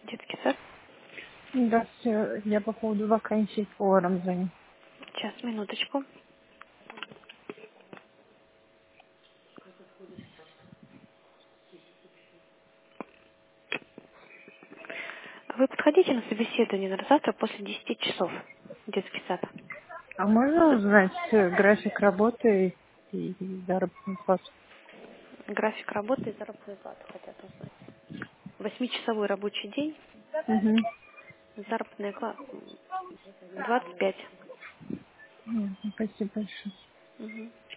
Детский сад. Здравствуйте, я по поводу вакансий в поваром звоню. Сейчас, минуточку. Вы подходите на собеседование на завтра после 10 часов. Детский сад. А можно узнать график работы и заработную плату? График работы и заработную плату хотят узнать. 8-часовой рабочий день. Угу. Заработная 25. Спасибо большое. Мгм.